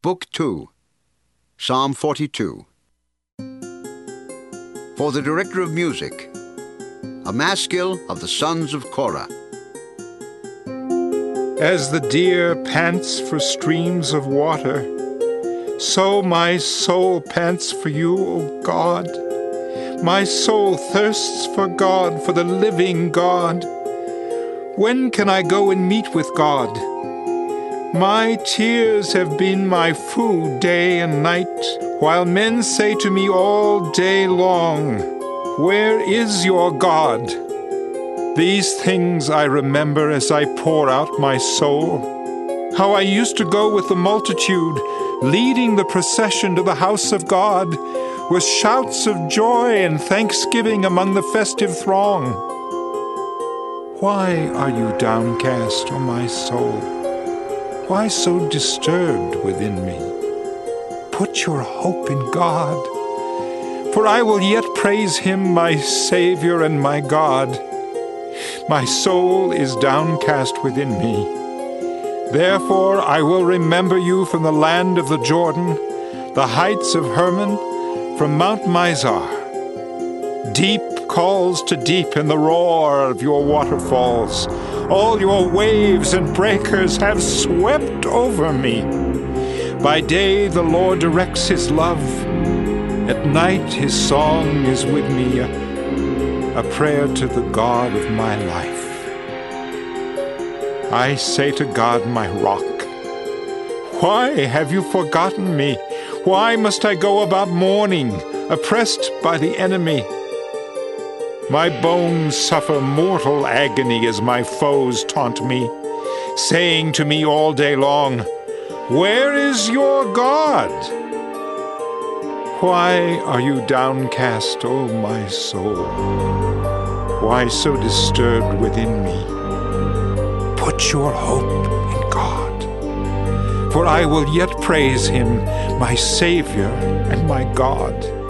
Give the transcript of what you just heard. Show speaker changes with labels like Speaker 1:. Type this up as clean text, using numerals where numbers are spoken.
Speaker 1: Book 2, Psalm 42. For the director of music, a maskil of the sons of Korah.
Speaker 2: As the deer pants for streams of water, so my soul pants for you, O God. My soul thirsts for God, for the living God. When can I go and meet with God? My tears have been my food day and night, while men say to me all day long, "Where is your God?" These things I remember as I pour out my soul, how I used to go with the multitude, leading the procession to the house of God, with shouts of joy and thanksgiving among the festive throng. Why are you downcast, O my soul? Why so disturbed within me? Put your hope in God, for I will yet praise him, my Savior and my God. My soul is downcast within me. Therefore I will remember you from the land of the Jordan, the heights of Hermon, from Mount Mizar. Deep calls to deep in the roar of your waterfalls. All your waves and breakers have swept over me. By day the Lord directs his love. At night his song is with me, a prayer to the God of my life. I say to God, my rock, why have you forgotten me? Why must I go about mourning, oppressed by the enemy? My bones suffer mortal agony as my foes taunt me, saying to me all day long, "Where is your God?" Why are you downcast, O my soul? Why so disturbed within me? Put your hope in God, for I will yet praise him, my Savior and my God.